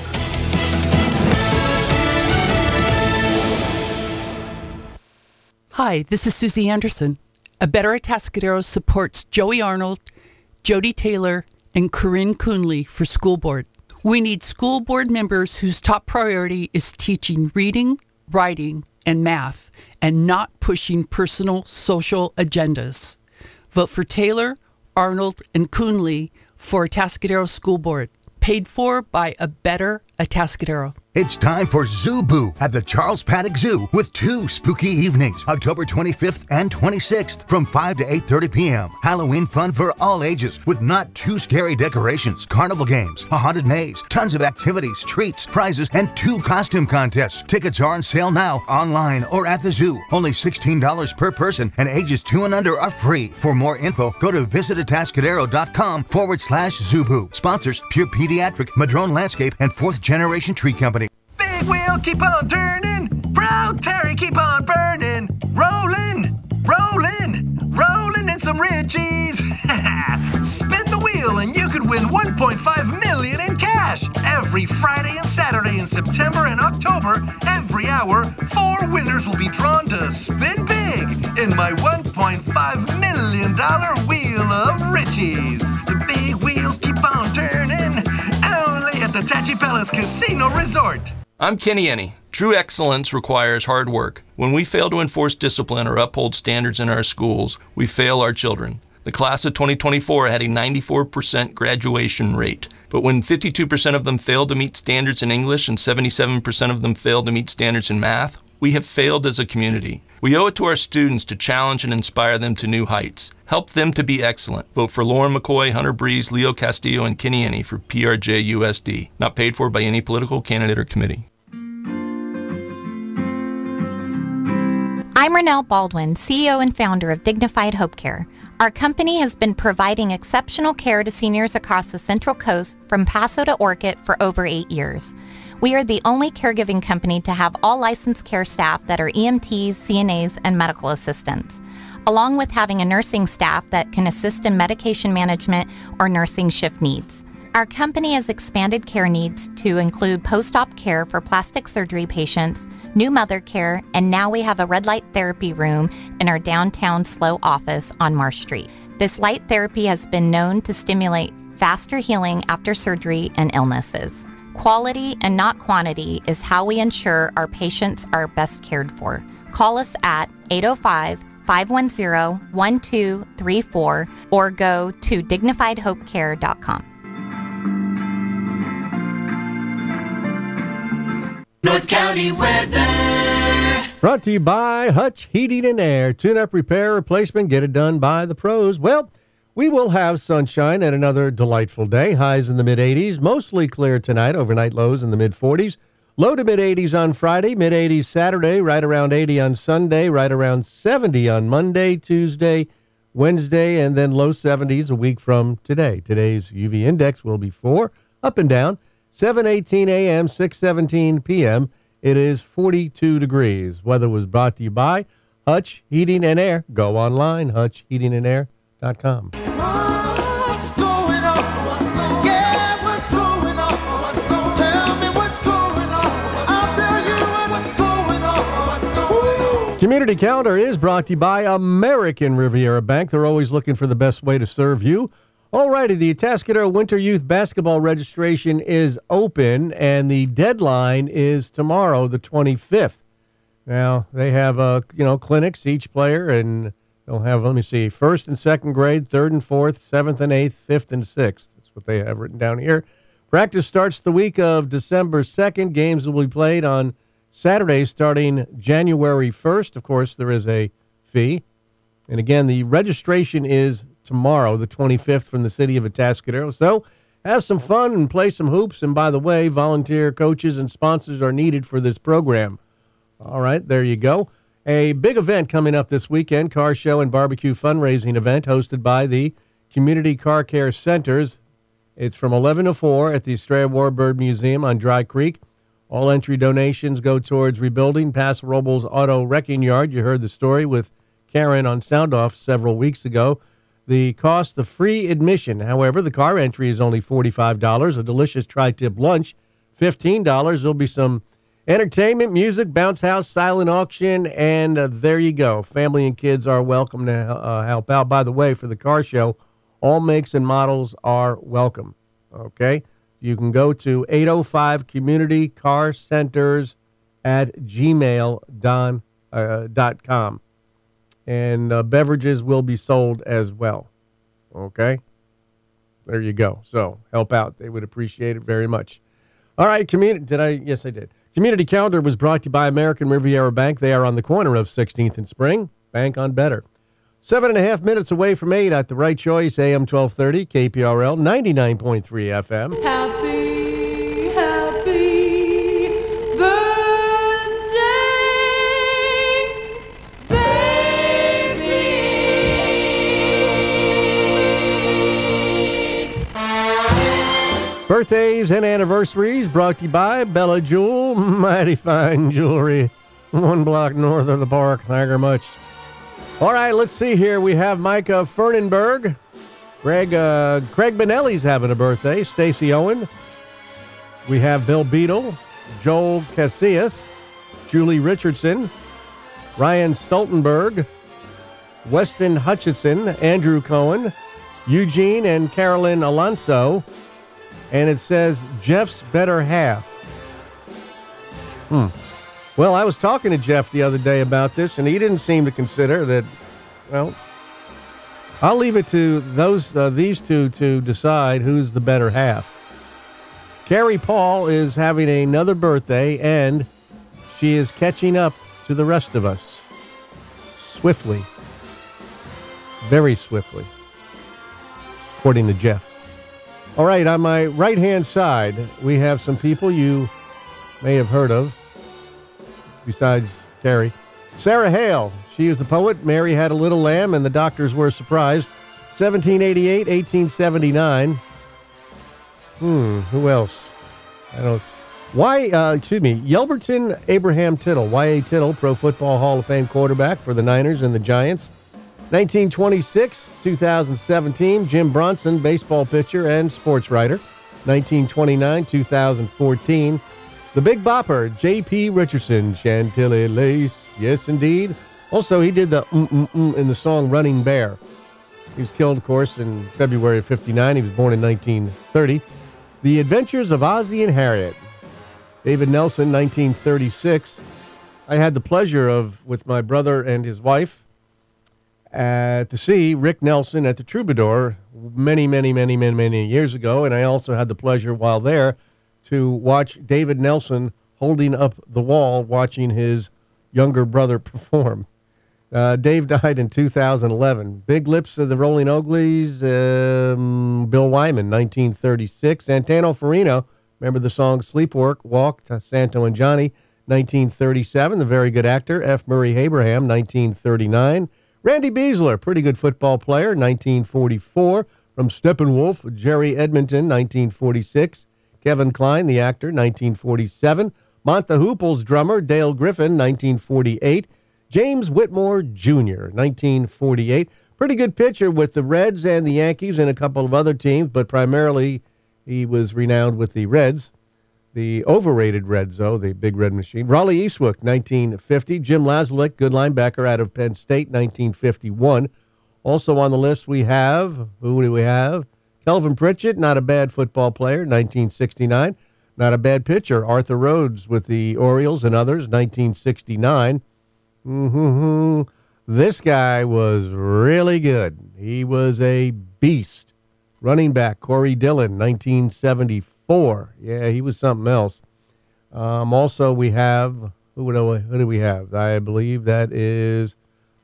Hi, this is Susie Anderson. A Better Atascadero supports Joey Arnold, Jody Taylor, and Corinne Coonley for school board. We need school board members whose top priority is teaching reading, writing, and math, and not pushing personal social agendas. Vote for Taylor, Arnold, and Coonley for Atascadero School Board. Paid for by A Better Atascadero. It's time for Zoo Boo at the Charles Paddock Zoo with 2 spooky evenings, October 25th and 26th from 5 to 8:30 p.m. Halloween fun for all ages with not too scary decorations, carnival games, a haunted maze, tons of activities, treats, prizes, and 2 costume contests. Tickets are on sale now, online or at the zoo. Only $16 per person, and ages 2 and under are free. For more info, go to visitatascadero.com/ZooBoo. Sponsors Pure Pediatric, Madrone Landscape, and 4th Generation Tree Company. Big wheel, keep on turning. Proud Terry, keep on burning. Rolling, rolling, rolling in some Richies. Spin the wheel and you could win $1.5 million in cash. Every Friday and Saturday in September and October, every hour, 4 winners will be drawn to spin big in my $1.5 million wheel of Richies. The big wheels keep on turning. Only at the Tachi Palace Casino Resort. I'm Kenny Enney. True excellence requires hard work. When we fail to enforce discipline or uphold standards in our schools, we fail our children. The class of 2024 had a 94% graduation rate. But when 52% of them failed to meet standards in English and 77% of them failed to meet standards in math, we have failed as a community. We owe it to our students to challenge and inspire them to new heights. Help them to be excellent. Vote for Lauren McCoy, Hunter Breeze, Leo Castillo, and Kenny Enney for PRJ-USD. Not paid for by any political candidate or committee. I'm Renelle Baldwin, CEO and founder of Dignified Hope Care. Our company has been providing exceptional care to seniors across the Central Coast from Paso to Orcutt for over 8 years. We are the only caregiving company to have all licensed care staff that are EMTs, CNAs, and medical assistants, along with having a nursing staff that can assist in medication management or nursing shift needs. Our company has expanded care needs to include post-op care for plastic surgery patients, new mother care, and now we have a red light therapy room in our downtown SLO office on Marsh Street. This light therapy has been known to stimulate faster healing after surgery and illnesses. Quality and not quantity is how we ensure our patients are best cared for. Call us at 805-510-1234 or go to dignifiedhopecare.com. North County weather. Brought to you by Hutch Heating and Air. Tune-up, repair, replacement, get it done by the pros. Well, we will have sunshine and another delightful day. Highs in the mid-80s, mostly clear tonight. Overnight lows in the mid-40s. Low to mid-80s on Friday, mid-80s Saturday, right around 80 on Sunday, right around 70 on Monday, Tuesday, Wednesday, and then low 70s a week from today. Today's UV index will be 4, up and down, 7:18 a.m., 6:17 p.m. It is 42 degrees. Weather was brought to you by Hutch Heating and Air. Go online, hutchheatingandair.com. What's going on? What's going on? Yeah, what's going on? What's going on? Tell me what's going on. I'll tell you what's going on. What's going on? Community Calendar is brought to you by American Riviera Bank. They're always looking for the best way to serve you. All righty, the Atascadero Winter Youth Basketball registration is open, and the deadline is tomorrow, the 25th. Now, they have, clinics, each player, and they'll have, let me see, 1st and 2nd grade, 3rd and 4th, 7th and 8th, 5th and 6th. That's what they have written down here. Practice starts the week of December 2nd. Games will be played on Saturday starting January 1st. Of course, there is a fee. And again, the registration is tomorrow, the 25th, from the city of Atascadero. So have some fun and play some hoops. And by the way, volunteer coaches and sponsors are needed for this program. All right, there you go. A big event coming up this weekend, car show and barbecue fundraising event hosted by the Community Car Care Centers. It's from 11 to 4 at the Estrella Warbird Museum on Dry Creek. All entry donations go towards rebuilding Paso Robles Auto Wrecking Yard. You heard the story with Karen on Sound Off several weeks ago. The cost of free admission, however, the car entry is only $45. A delicious tri-tip lunch, $15. There'll be some entertainment, music, bounce house, silent auction, and there you go. Family and kids are welcome to help out. By the way, for the car show, all makes and models are welcome. Okay? You can go to 805 Community Car Centers at gmail.com. And beverages will be sold as well. Okay? There you go. So help out. They would appreciate it very much. All right, Yes, I did. Community Calendar was brought to you by American Riviera Bank. They are on the corner of 16th and Spring. Bank on better. 7.5 minutes away from 8 at the right choice, AM 1230, KPRL, 99.3 FM. Happy, happy birthday, baby. Birthdays and anniversaries brought to you by Bella Jewel. Mighty fine jewelry. 1 block north of the park. Thank you very much. All right, let's see here. We have Micah Fernenberg. Craig Benelli's having a birthday. Stacy Owen. We have Bill Beadle, Joel Casillas, Julie Richardson, Ryan Stoltenberg, Weston Hutchinson, Andrew Cohen, Eugene and Carolyn Alonso. And it says Jeff's better half. Well, I was talking to Jeff the other day about this, and he didn't seem to consider that. Well, I'll leave it to these two to decide who's the better half. Carrie Paul is having another birthday, and she is catching up to the rest of us swiftly, very swiftly, according to Jeff. All right, on my right-hand side, we have some people you may have heard of. Besides Carrie. Sarah Hale. She is the poet. Mary Had a Little Lamb, and the Doctors Were Surprised. 1788, 1879. Who else? I don't. Yelverton Abraham Tittle. Y.A. Tittle, Pro Football Hall of Fame quarterback for the Niners and the Giants. 1926, 2017. Jim Bronson, baseball pitcher and sports writer. 1929, 2014. The Big Bopper, J.P. Richardson, Chantilly Lace. Yes, indeed. Also, he did the in the song Running Bear. He was killed, of course, in February of 59. He was born in 1930. The Adventures of Ozzie and Harriet. David Nelson, 1936. I had the pleasure of, with my brother and his wife, to see Rick Nelson at the Troubadour many years ago. And I also had the pleasure while there to watch David Nelson holding up the wall watching his younger brother perform. Dave died in 2011. Big Lips of the Rolling Oglies, Bill Wyman, 1936. Santano Farino, remember the song Sleepwalk, Santo and Johnny, 1937. The very good actor, F. Murray Abraham, 1939. Randy Beasler, pretty good football player, 1944. From Steppenwolf, Jerry Edmonton, 1946. Kevin Kline, the actor, 1947. Mont the Hoople's drummer, Dale Griffin, 1948. James Whitmore Jr., 1948. Pretty good pitcher with the Reds and the Yankees and a couple of other teams, but primarily he was renowned with the Reds. The overrated Reds, though, the Big Red Machine. Raleigh Eastwood, 1950. Jim Laslett, good linebacker out of Penn State, 1951. Also on the list we have, who do we have? Kelvin Pritchett, not a bad football player, 1969. Not a bad pitcher. Arthur Rhodes with the Orioles and others, 1969. This guy was really good. He was a beast. Running back, Corey Dillon, 1974. Yeah, he was something else. Also, we have, who do we have? I believe that is,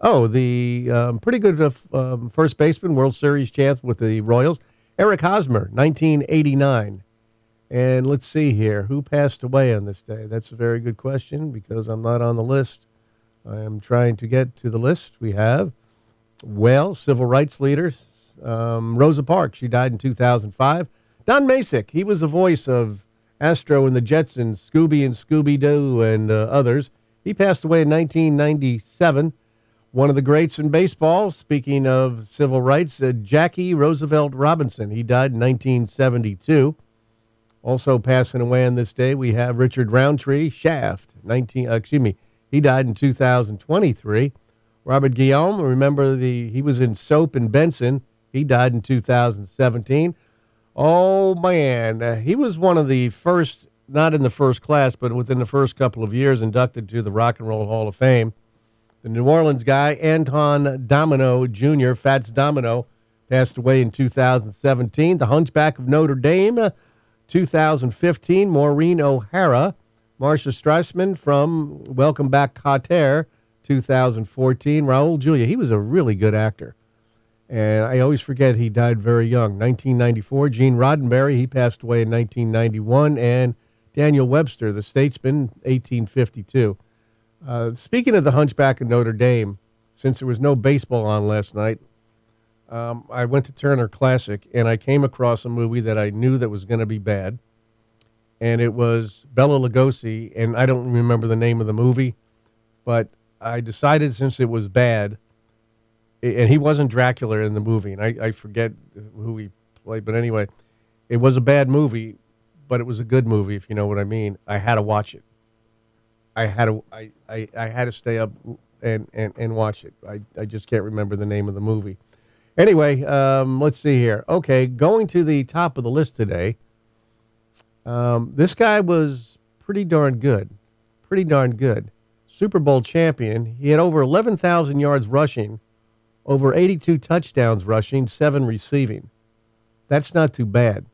the pretty good first baseman, World Series champ with the Royals, Eric Hosmer, 1989. And let's see here, who passed away on this day? That's a very good question because I'm not on the list. I am trying to get to the list. We have, civil rights leaders. Rosa Parks, she died in 2005. Don Masick, he was the voice of Astro and the Jetsons, Scooby and Scooby-Doo and others. He passed away in 1997. One of the greats in baseball, speaking of civil rights, Jackie Roosevelt Robinson. He died in 1972. Also passing away on this day, we have Richard Roundtree, Shaft, he died in 2023. Robert Guillaume, remember he was in Soap and Benson. He died in 2017. Oh, man. He was one of the first, not in the first class, but within the first couple of years, inducted to the Rock and Roll Hall of Fame. The New Orleans guy, Anton Domino Jr., Fats Domino, passed away in 2017. The Hunchback of Notre Dame, 2015. Maureen O'Hara. Marcia Streisman from Welcome Back, Kotter, 2014. Raul Julia, he was a really good actor. And I always forget he died very young. 1994, Gene Roddenberry, he passed away in 1991. And Daniel Webster, the statesman, 1852. Speaking of the Hunchback of Notre Dame, since there was no baseball on last night, I went to Turner Classic, and I came across a movie that I knew that was going to be bad. And it was Bela Lugosi, and I don't remember the name of the movie, but I decided since it was bad, and he wasn't Dracula in the movie, and I forget who he played, but anyway, it was a bad movie, but it was a good movie, if you know what I mean. I had to watch it. I had to stay up and watch it. I just can't remember the name of the movie. Anyway, let's see here. Okay, going to the top of the list today. This guy was pretty darn good. Super Bowl champion. He had over 11,000 yards rushing, over 82 touchdowns rushing, 7 receiving. That's not too bad.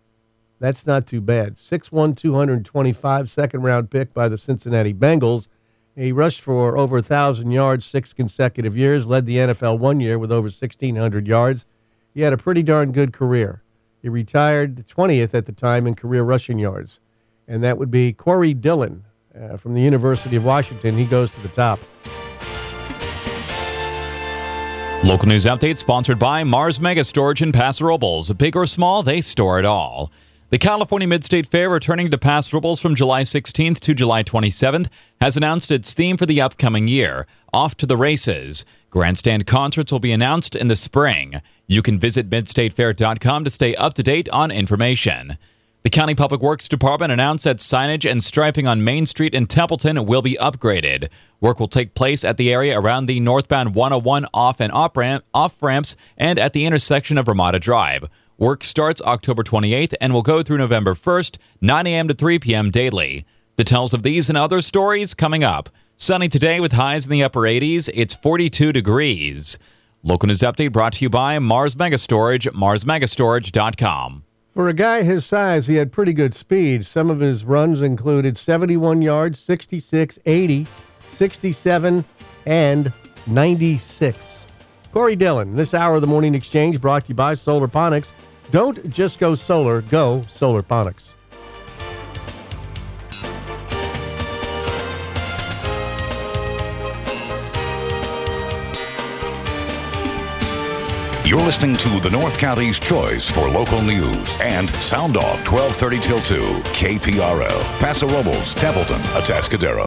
6'1", 225, second-round pick by the Cincinnati Bengals. He rushed for over 1,000 yards 6 consecutive years, led the NFL 1 year with over 1,600 yards. He had a pretty darn good career. He retired 20th at the time in career rushing yards. And that would be Corey Dillon from the University of Washington. He goes to the top. Local news update sponsored by Mars Mega Storage in Paso Robles. Big or small, they store it all. The California Mid-State Fair, returning to Paso Robles from July 16th to July 27th, has announced its theme for the upcoming year, Off to the Races. Grandstand concerts will be announced in the spring. You can visit midstatefair.com to stay up to date on information. The County Public Works Department announced that signage and striping on Main Street in Templeton will be upgraded. Work will take place at the area around the northbound 101 off and off ramps and at the intersection of Ramada Drive. Work starts October 28th and will go through November 1st, 9 a.m. to 3 p.m. daily. Details of these and other stories coming up. Sunny today with highs in the upper 80s. It's 42 degrees. Local news update brought to you by Mars Mega Storage, marsmegastorage.com. For a guy his size, he had pretty good speed. Some of his runs included 71 yards, 66, 80, 67 and 96. Corey Dillon, this hour of the Morning Exchange brought to you by Solarponics. Don't just go solar, go Solarponics. You're listening to the North County's choice for local news and Sound Off 1230 till 2, KPRL, Paso Robles, Templeton, Atascadero.